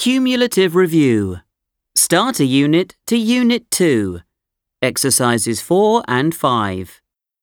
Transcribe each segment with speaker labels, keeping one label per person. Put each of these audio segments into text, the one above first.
Speaker 1: Cumulative review. Starter unit to Unit 2. Exercises 4 and 5.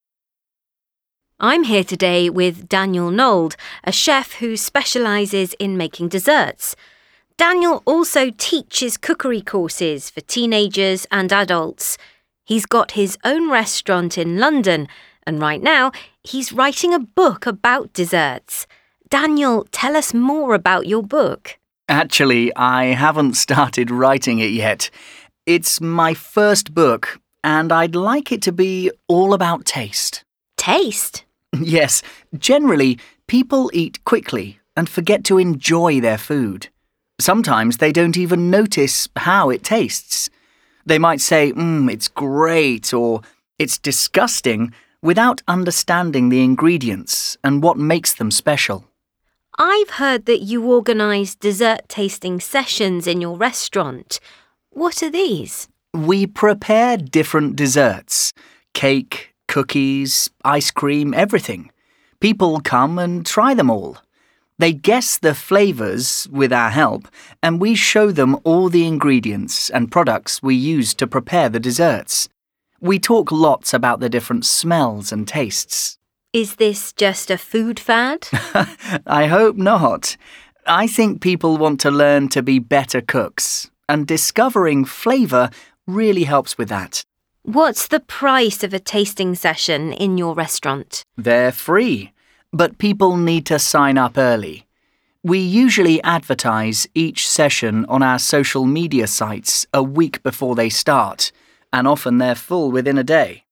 Speaker 2: I'm here today with Daniel Nold, a chef who specialises in making desserts. Daniel also teaches cookery courses for teenagers and adults. He's got his own restaurant in London, and right now he's writing a book about desserts. Daniel, tell us more about your book.
Speaker 3: Actually, I haven't started writing it yet. It's my first book, and I'd like it to be all about taste.
Speaker 2: Taste?
Speaker 3: Yes, generally, people eat quickly and forget to enjoy their food. Sometimes they don't even notice how it tastes. They might say, it's great, or it's disgusting, without understanding the ingredients and what makes them special.
Speaker 2: I've heard that you organise dessert tasting sessions in your restaurant. What are these?
Speaker 3: We prepare different desserts: cake, cookies, ice cream, everything. People come and try them all. They guess the flavours with our help, and we show them all the ingredients and products we use to prepare the desserts. We talk lots about the different smells and tastes.
Speaker 2: Is this just a food fad?
Speaker 3: I hope not. I think people want to learn to be better cooks, and discovering flavour really helps with that.
Speaker 2: What's the price of a tasting session in your restaurant?
Speaker 3: They're free, but people need to sign up early. We usually advertise each session on our social media sites a week before they start, and often they're full within a day.